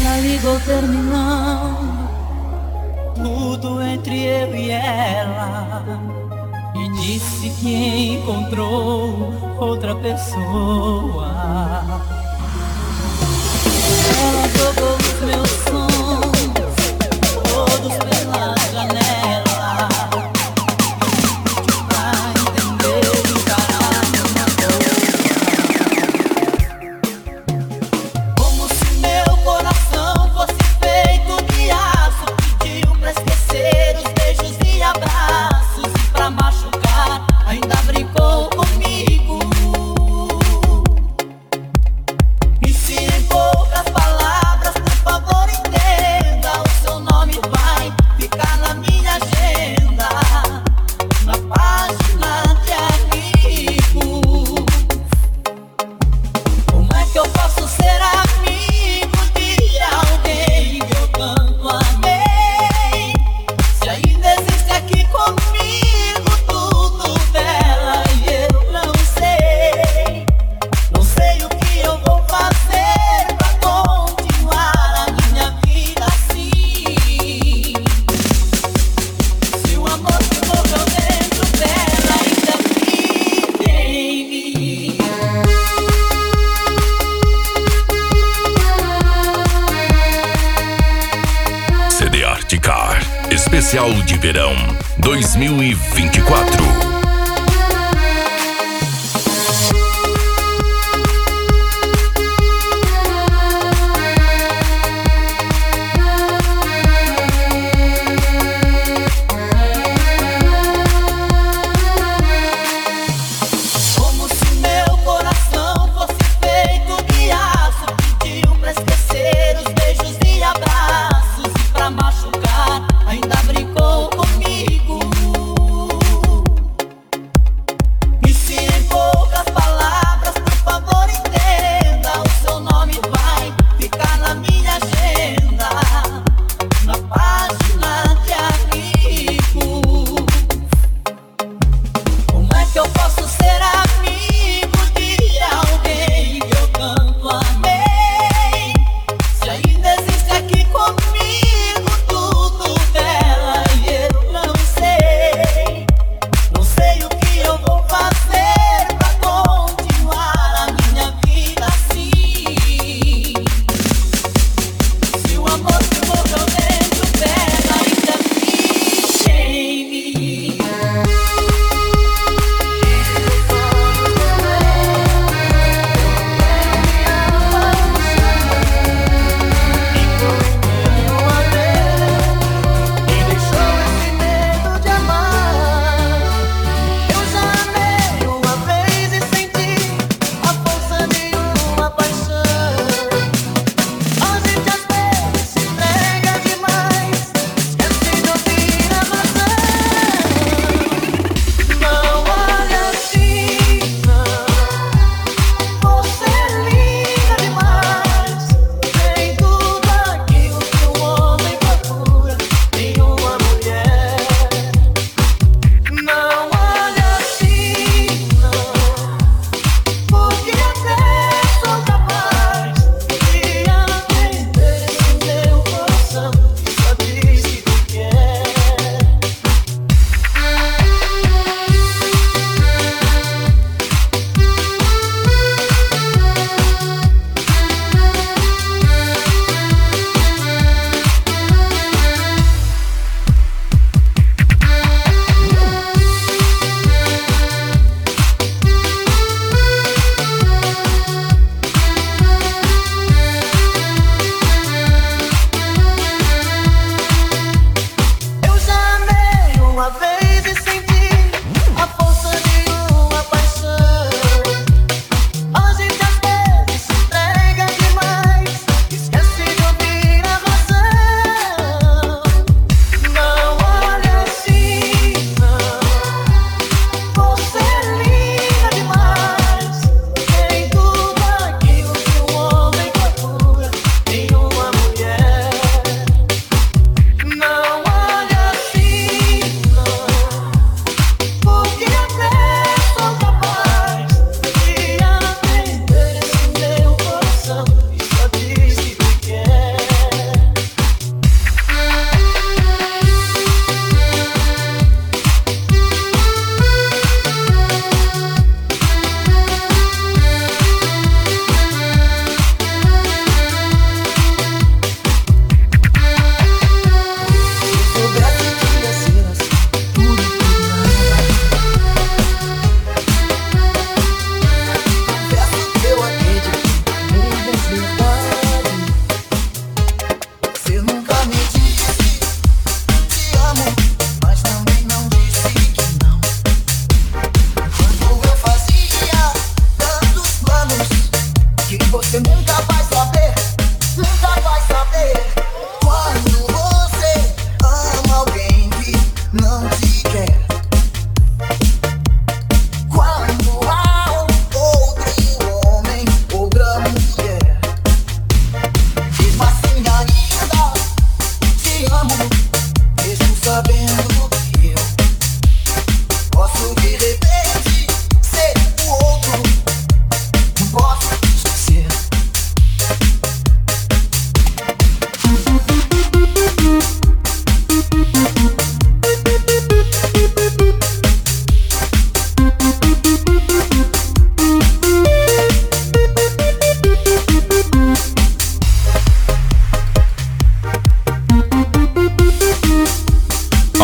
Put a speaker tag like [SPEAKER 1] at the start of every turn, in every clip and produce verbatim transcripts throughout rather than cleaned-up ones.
[SPEAKER 1] Ela ligou terminando tudo entre eu e ela e disse que encontrou outra pessoa. Ela jogou os meus sons todos pela janela pra entender e encarar minha dor. Como se meu coração fosse feito de aço, pediu pra esquecer os beijos e abraços, e pra machucar ainda brincou comigo. E se em poucas palavras, por favor, entenda, o seu nome vai ficar na minha agenda, na página de amigos. Como é que eu posso ser amigo de alguém que eu tanto amei, se ainda existe aqui comigo tudo dela e eu não sei? Não sei o que eu vou fazer pra continuar a minha vida assim, se o amor que morreu dentro dela ainda fica em mim.
[SPEAKER 2] C D Arte Car Especial de Verão dois mil e vinte e quatro.
[SPEAKER 1] Como se meu coração fosse feito de aço, pediu pra esquecer os beijos e abraços, e pra machucar ainda brincou comigo.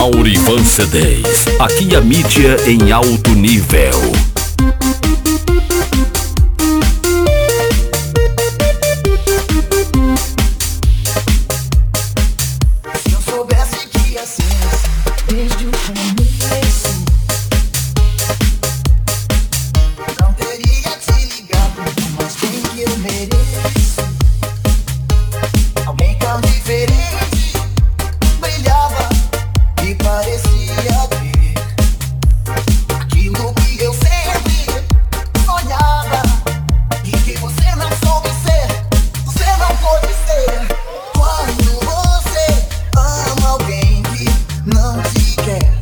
[SPEAKER 2] Aurivan C dez. Aqui a mídia em alto nível.
[SPEAKER 1] Se eu soubesse que ia ser assim, desde o começo, não teria te ligado, mas bem que eu mereço. Alguém tão diferente brilhava e parecia ter aquilo que eu sempre sonhava e que você não soube ser, você não pode ser. Quando você ama alguém que não te quer,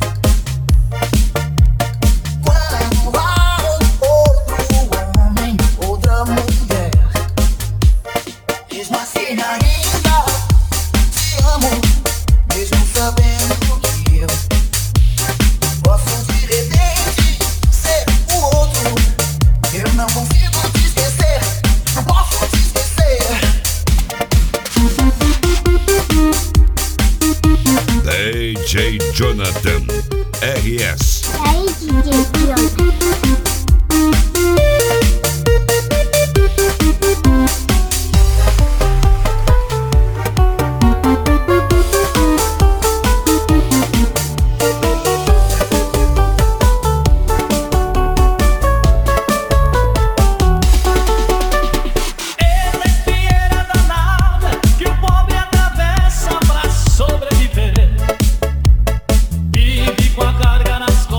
[SPEAKER 1] quando há outro homem, outra mulher, mesmo assim ainda te amo, mesmo sabendo que eu posso de repente ser o outro. Eu não consigo te esquecer, não posso te esquecer.
[SPEAKER 3] D J Jonathan R S.
[SPEAKER 4] Aí, D J Jonathan.
[SPEAKER 5] Essa espinheira danada que o pobre atravessa pra sobreviver. Vive com a carga nas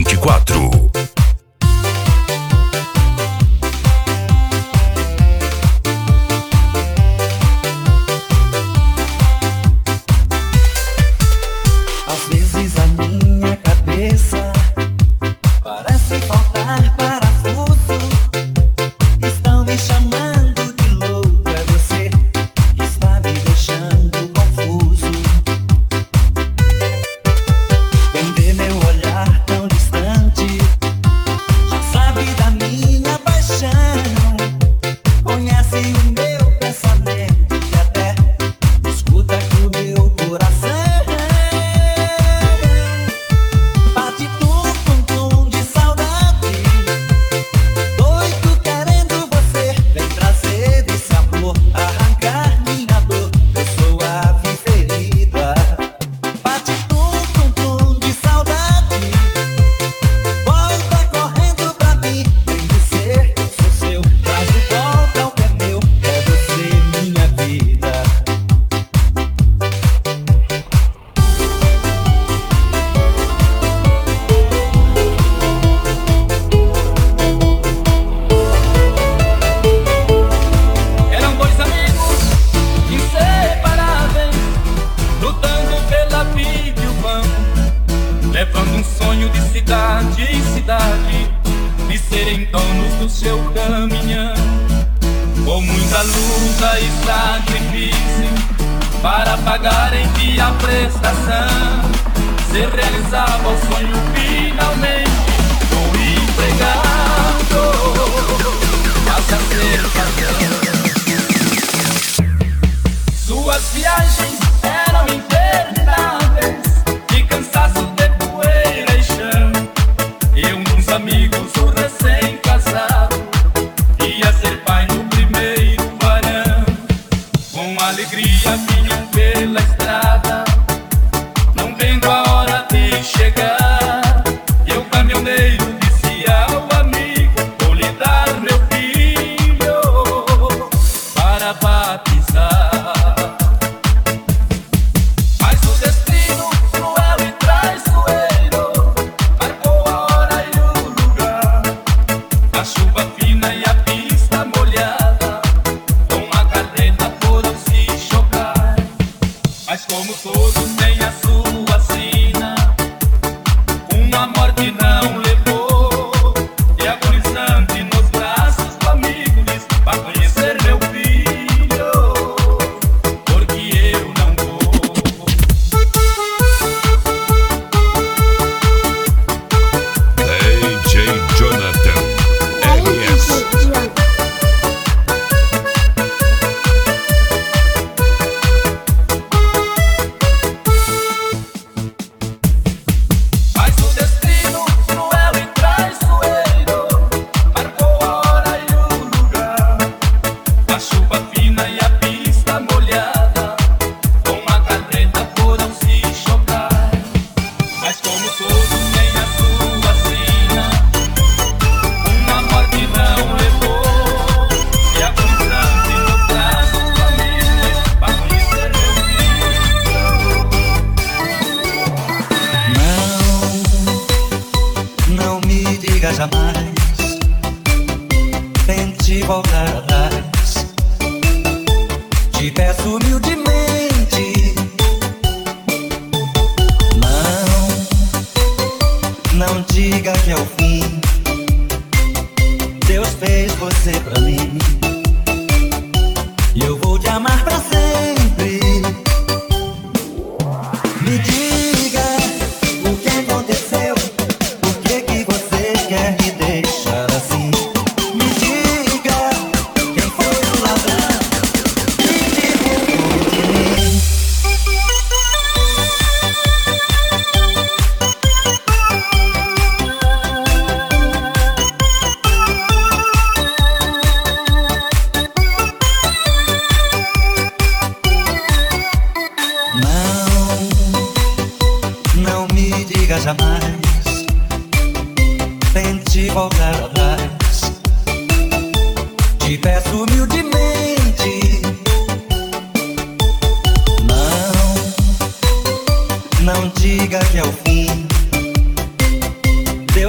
[SPEAKER 2] vinte e quatro.
[SPEAKER 6] Às vezes a minha cabeça parece faltar parafuso. Estão me chamando de louca, você está me deixando confuso. Quem vê meu olhar tão distante já sabe da minha paixão. Conhece o meu pensamento e até escuta que o meu coração bate tum tum tum de saudade. Doido querendo você, vem trazer desse amor, arrancar minha dor, eu sou a ferida. Bate tum tum tum de saudade. Volta correndo pra mim, vem dizer que eu sou seu. Traz de volta o que é meu, é você minha vida.
[SPEAKER 5] Eram dois amigos inseparáveis, lutando pela vida e o pão, levando um sonho de cidade em cidade, de serem donos do seu caminhão. Com muita luta e sacrifício para pagarem via prestação, se realizava o sonho finalmente. O empregado passa a ser patrão. Suas viagens eram intermináveis, de cansaço de poeira e chão. E um dos amigos, o recém-casado, ia ser pai no primeiro varão. Com alegria vinham pela estrada, não vendo a hora de chegar. E o caminhoneiro disse ao amigo: vou lhe dar meu filho para batizar. Mas o destino cruel e traiçoeiro marcou a hora e o lugar. A chuva fina e a pista molhada, com a carreta foram se chocar. Mas como todos têm a sua sina, uma morte não levou. E agonizante nos braços do amigo diz: vai conhecer meu filho, porque eu não vou.
[SPEAKER 3] D J Jonathan R S.
[SPEAKER 5] Mas o destino cruel e traiçoeiro marcou a hora e o lugar. A chuva fina e a pista molhada, com a carreta foram se chocar. Mas como todos têm a sua sina, uma morte não levou. E agonizante no braço do amigo, vai conhecer meu filho.
[SPEAKER 6] Não, não me diga jamais, tente voltar atrás. Te peço humildemente. Não, não diga que é o fim. Deus fez você pra mim, e eu vou te amar pra sempre. Me diga o que aconteceu, por que que você quer me deixar assim? Me diga quem foi o ladrão que te roubou de mim. Não, não me diga jamais, tente voltar atrás. Te peço humildemente. Não, não diga que é o fim.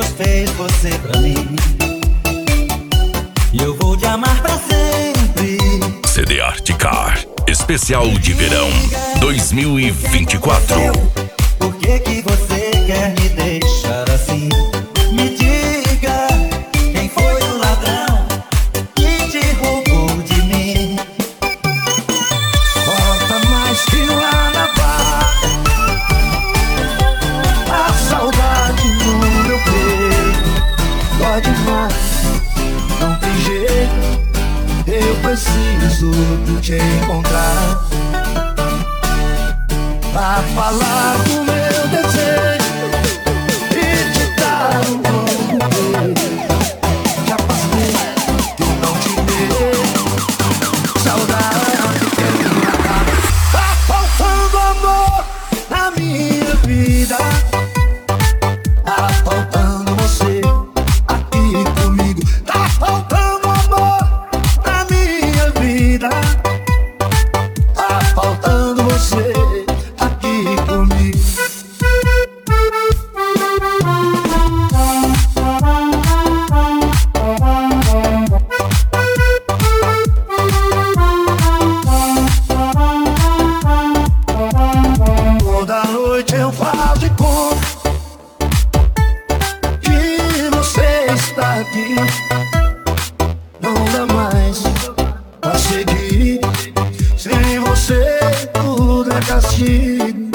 [SPEAKER 6] você pra mim. E eu vou te amar pra sempre.
[SPEAKER 2] C D Artcar, especial de verão dois mil e vinte e quatro.
[SPEAKER 6] Por que que você quer me deixar assim? Me diga, quem foi o ladrão que te roubou de mim?
[SPEAKER 7] Conta mais que lá na barra, a saudade no meu peito dói demais, não tem jeito. Eu preciso te encontrar pra falar do meu desejo e te dar um novo beijo. Já passei que eu não te vejo, saudade quer me matar. Tá faltando amor na minha vida, tá faltando você aqui comigo. Tá faltando amor na minha vida, tá faltando você aqui comigo. Toda noite eu faço de conta que você está aqui. Não dá mais pra seguir, sem você tudo é castigo.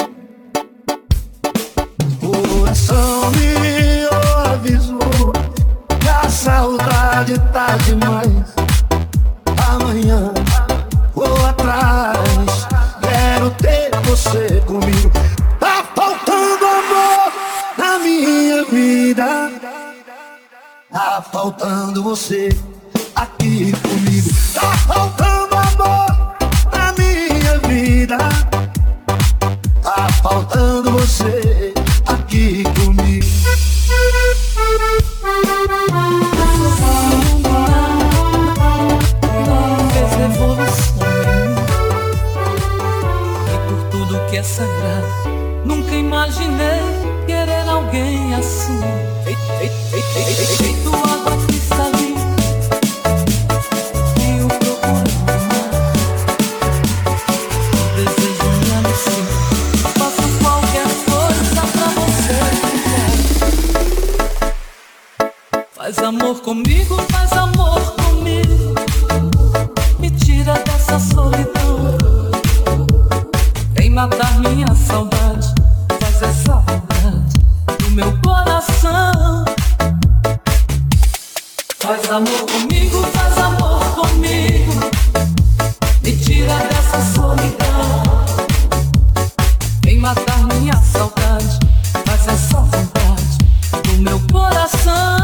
[SPEAKER 7] O coração me avisou que a saudade tá demais. Amanhã vou atrás, quero ter você comigo. Tá faltando amor na minha vida, tá faltando você aqui comigo. Tá faltando amor na minha vida, tá faltando você aqui comigo.
[SPEAKER 1] Fez revolução e por tudo que é sagrado, nunca imaginei querer alguém assim. Feito água cristalina e o procurando amar. O desejo me alucina, faço qualquer coisa pra você. Faz amor comigo, faz amor comigo, me tira dessa solidão. Vem matar minha saudade, faz essa vontade do meu coração. Faz amor comigo, faz amor comigo, me tira dessa solidão. Vem matar minha saudade, faz essa vontade do meu coração.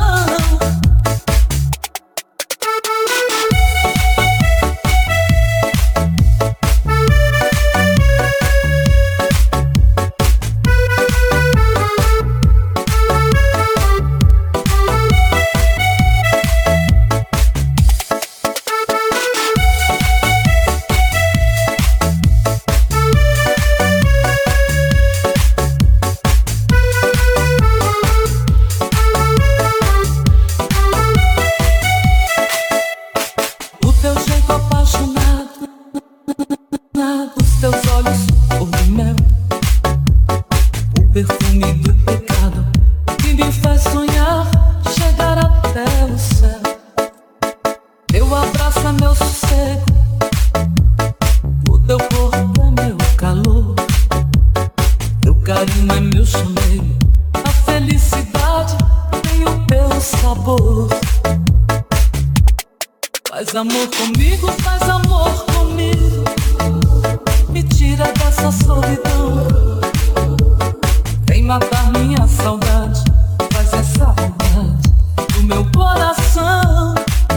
[SPEAKER 1] Faz amor comigo, faz amor comigo, me tira dessa solidão. Vem matar minha saudade, faz essa vontade do meu coração.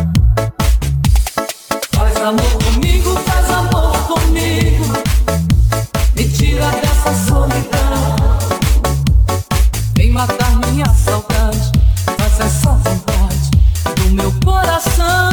[SPEAKER 1] Faz amor comigo, faz amor comigo, me tira dessa solidão. Vem matar minha saudade, faz essa vontade do meu coração.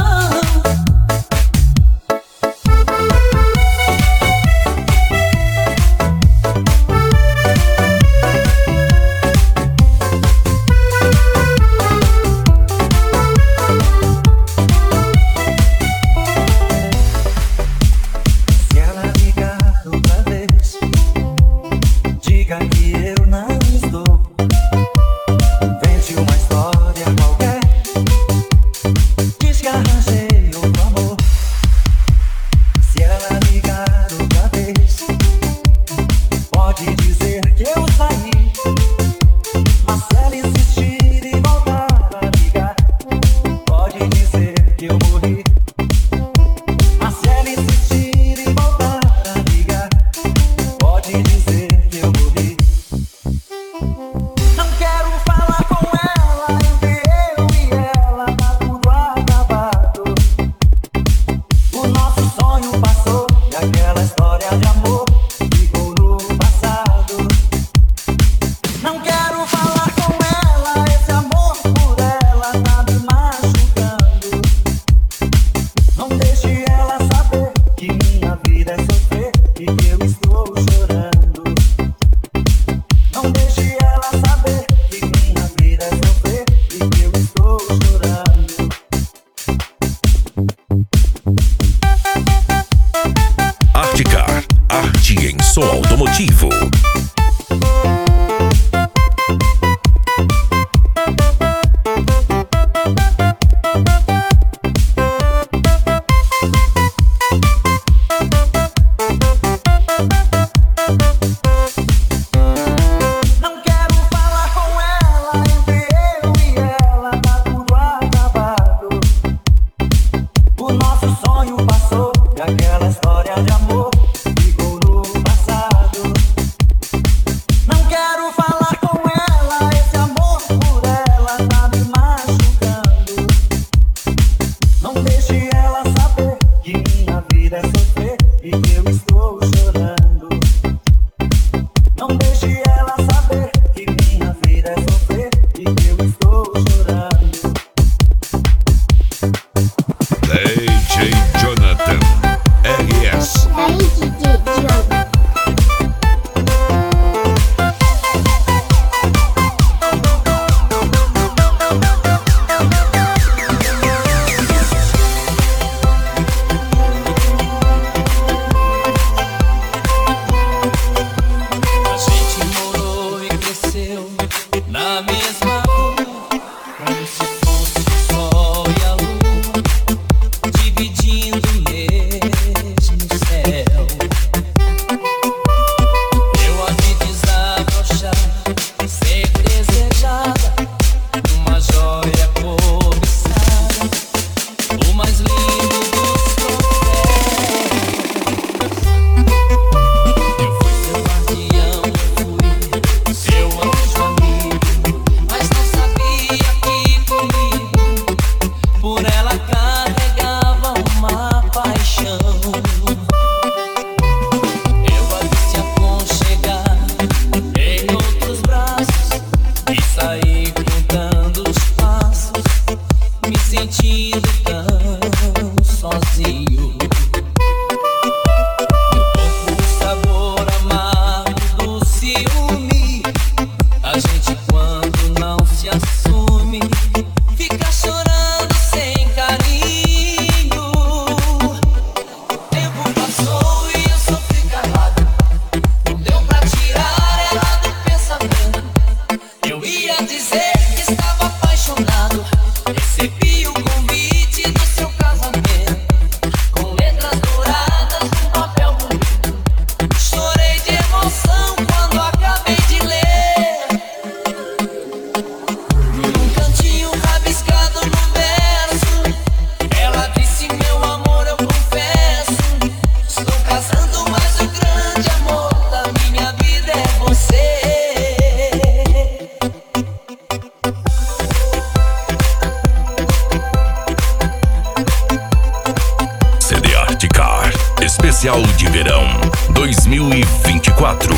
[SPEAKER 2] especial de verão dois mil e vinte e quatro.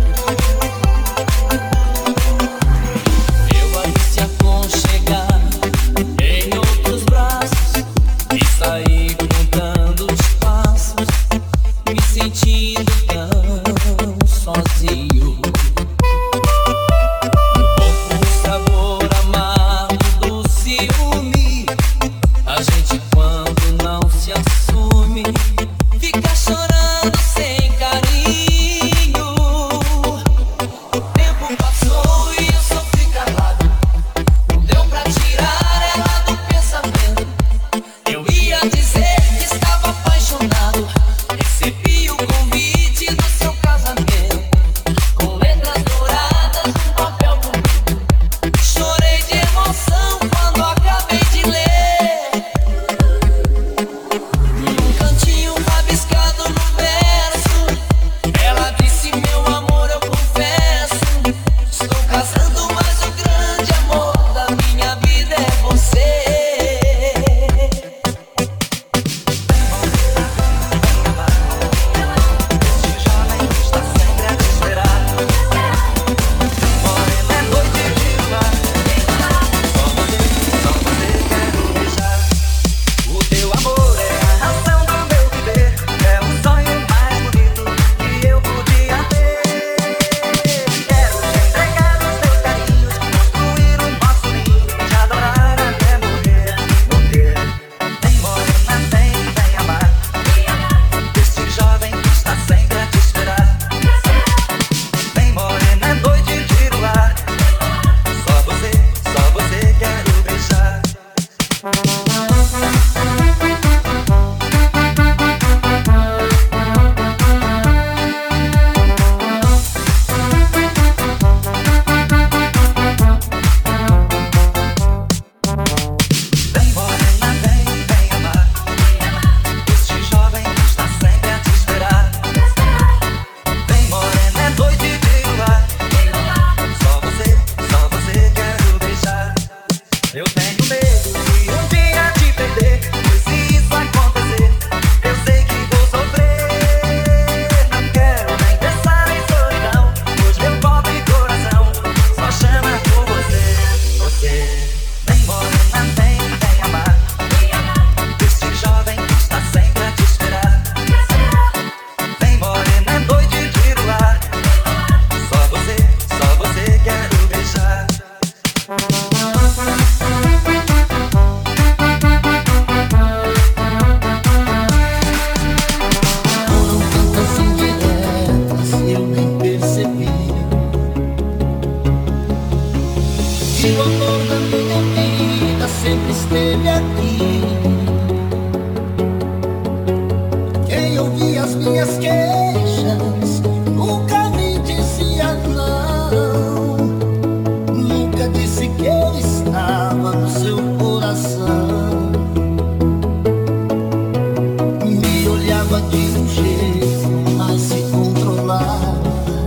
[SPEAKER 1] Eu a vi se aconchegar em outros braços e saí contando os passos, me sentindo tão sozinho. No corpo o sabor amargo do ciúme. A gente quando não se assume fica chorando sem carinho. O tempo passou e eu sofri calado. Não deu pra tirar ela do pensamento. Eu ia dizer que estava apaixonado. Recebi o convite do seu casamento, com letras douradas num papel bonito. Chorei de emoção quando acabei de ler. Num cantinho rabiscado no verso, ela disse: meu amor, eu confesso, estou casando, mas o grande amor da minha vida é você.
[SPEAKER 6] O teu amor é a razão do meu viver, é o sonho mais bonito que eu podia ter. Quero te entregar os teus carinhos, construir um nosso ninho, te adorar até morrer. Morrer. Vem morena, vem, vem amar este jovem que está sempre a te esperar. Vem morena, noite de luar, só você, só você quero beijar. Vem morena, vem, vem amar este jovem que está sempre a te esperar. Vem morena, noite de luar, só você, só você quero beijar. Eu tenho medo de um dia te perder, pois se isso acontecer, eu sei que vou sofrer. Não quero nem pensar em solidão, pois meu pobre coração só chama por você, você. Vem morena, vem, vem amar este jovem que está sempre a te esperar. Vem morena, noite de luar, só você, só você quero beijar.
[SPEAKER 1] Foram tantas indiretas, eu nem percebi. E o amor da minha vida sempre esteve aqui. Quem ouvia as minhas queixas nunca me dizia não. Nunca disse que eu estava no seu coração. Me olhava de um jeito, mas se controlava.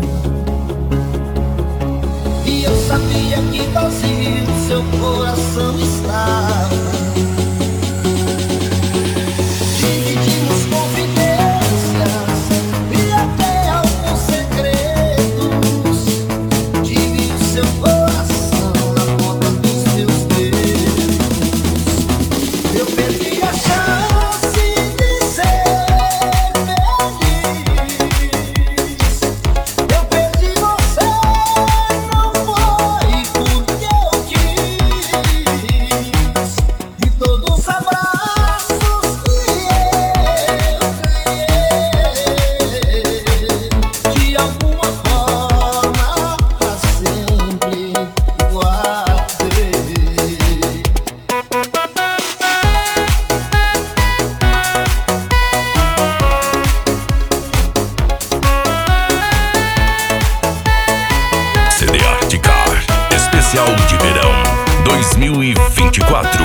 [SPEAKER 1] E eu sabia que vazio seu coração estava. Dividimos confidências e até alguns segredos. Tive o seu coração na ponta dos meus dedos. Eu perdi a chance de ser feliz. Eu perdi você, não foi porque eu quis. De todos os abraços que eu ganhei, de alguma forma pra sempre guardei.
[SPEAKER 2] C D Articar, especial de verão dois mil e vinte e quatro.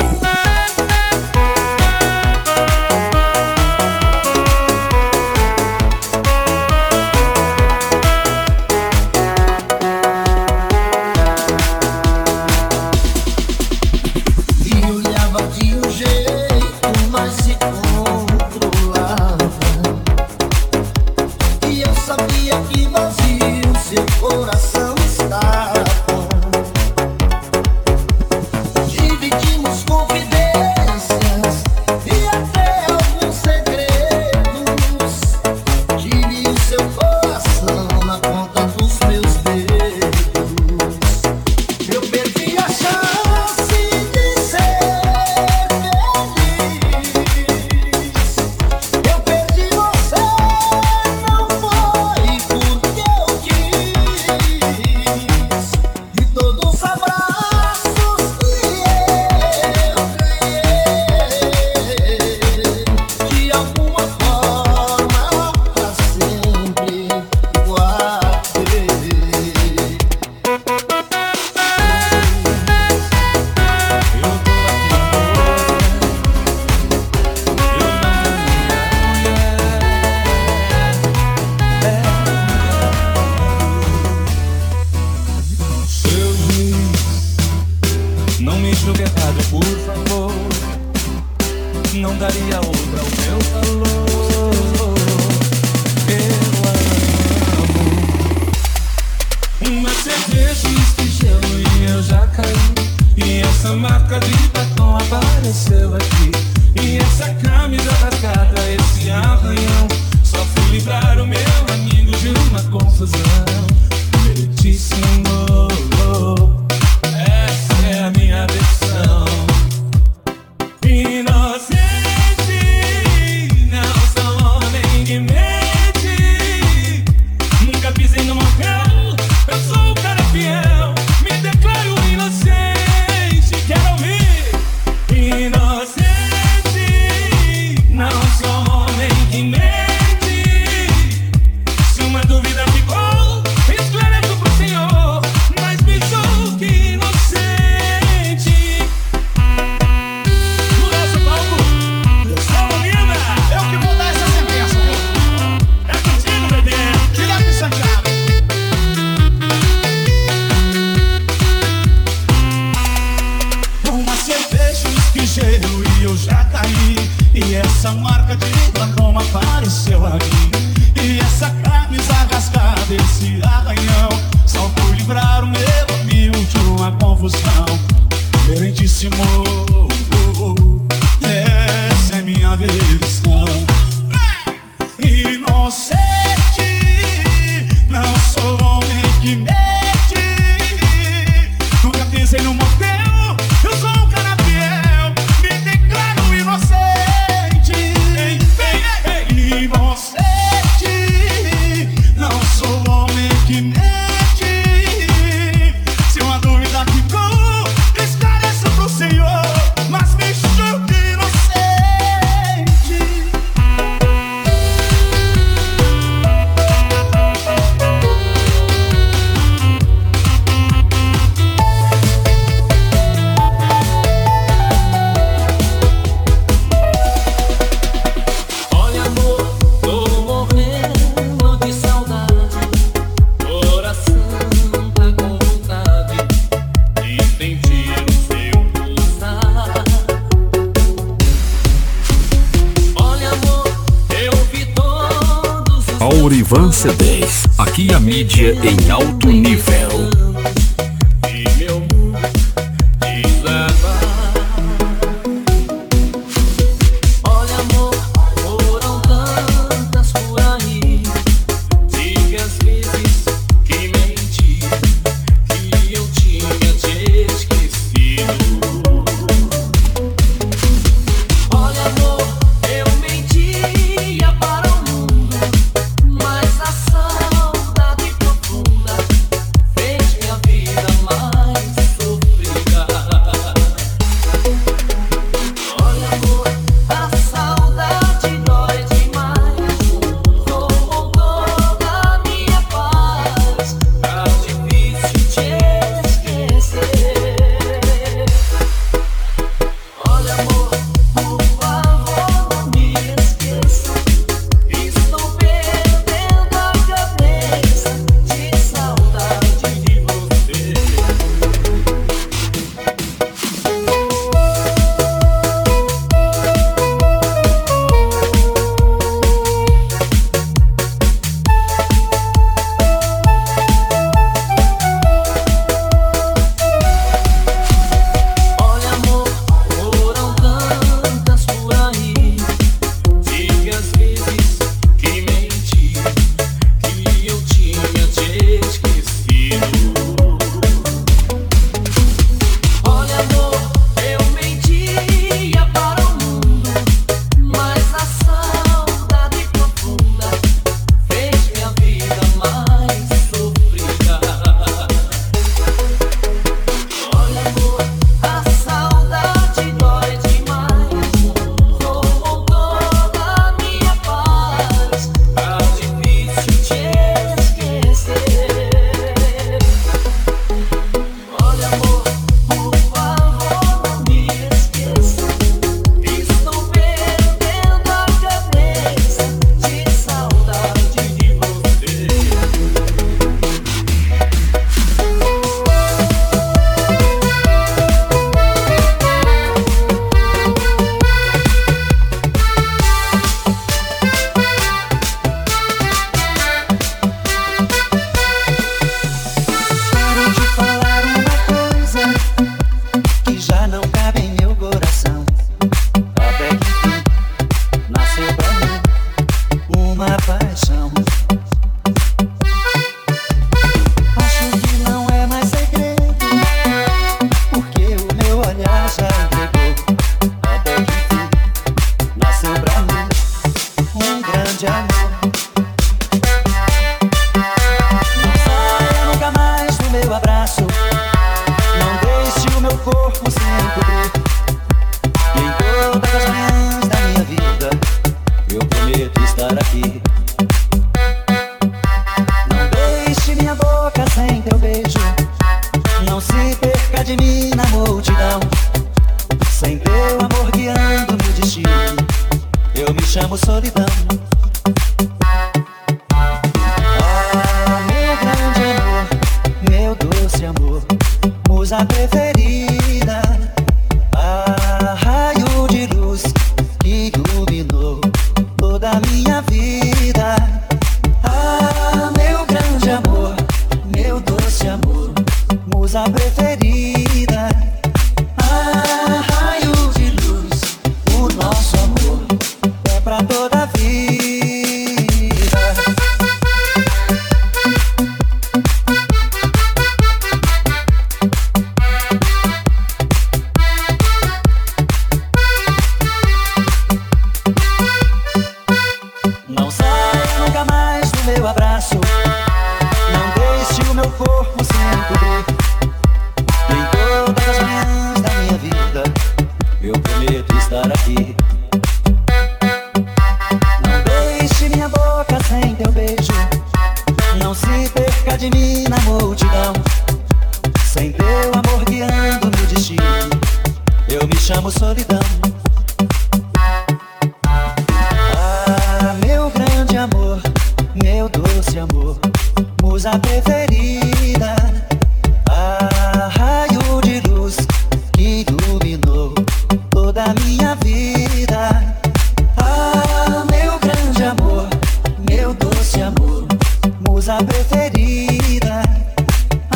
[SPEAKER 5] amor, não daria outra ao meu calor. Eu amo uma cerveja, uísque, gelo e eu já caí. E essa marca de batom apareceu aqui. E essa camisa rasgada, esse arranhão, só fui livrar o meu amigo de uma confusão. Meritíssimo amor, essa é a minha versão. Inocente, não sou homem de mente. Nunca pisei no motel, eu sou o cara fiel. Me declaro inocente, quero ouvir. Inocente, não sou homem que mente. Se uma dúvida ficou, esclareço pro senhor, mas me julgue inocente. No nosso palco, Salomina,
[SPEAKER 8] Eu que vou dar essa sentença, viu?
[SPEAKER 5] é contigo, bebê.
[SPEAKER 8] Direto de Santiago.
[SPEAKER 5] Uma cerveja, uísque, gelo e eu já caí. E essa marca de batom apareceu aqui. E essa camisa rasgada, esse arranhão, só fui livrar o meu amigo de uma confusão. Meritíssimo, essa é minha versão. Inocente, não sou homem que mente. Nunca pisei no motel, eu sou um cara fiel. Me declaro inocente. Inocente, não sou homem que mente. Se uma dúvida ficou, esclareço pro senhor, mas me julgue inocente. Olha, amor, tô morrendo de saudade. Coração tá com vontade de sentir o seu pulsar. Olha, amor, eu vi todos os
[SPEAKER 2] Aurivan C Ds. Aqui a mídia em alto nível.
[SPEAKER 5] e meu mundo desabar. Olha, amor, foram tantas por aí. Diga às vezes que menti, que eu tinha te esquecido. Olha, amor, eu mentia para o mundo, mas a saudade profunda
[SPEAKER 6] teu amor guiando meu destino, eu me chamo solidão. Ah, meu grande amor, meu doce amor, musa preferida, ah, raio de luz que iluminou toda a minha vida. Ah, meu grande amor, meu doce amor, musa preferida, ah, raio de luz, o nosso amor é pra toda a vida. Não saia nunca mais do meu abraço, não deixe o meu corpo sem cobrir. Em todas as manhãs da minha vida, eu prometo estar aqui. Não deixe minha boca sem teu beijo, não se perca de mim na multidão. Sem teu amor guiando meu destino, eu me chamo solidão. Ah, meu grande amor, meu doce amor, musa preferida, ah, raio de luz que iluminou toda a minha vida. Ah, meu grande amor, meu doce amor, musa preferida,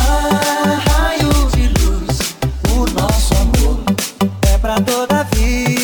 [SPEAKER 6] ah, raio de luz, o nosso amor é pra toda a vida.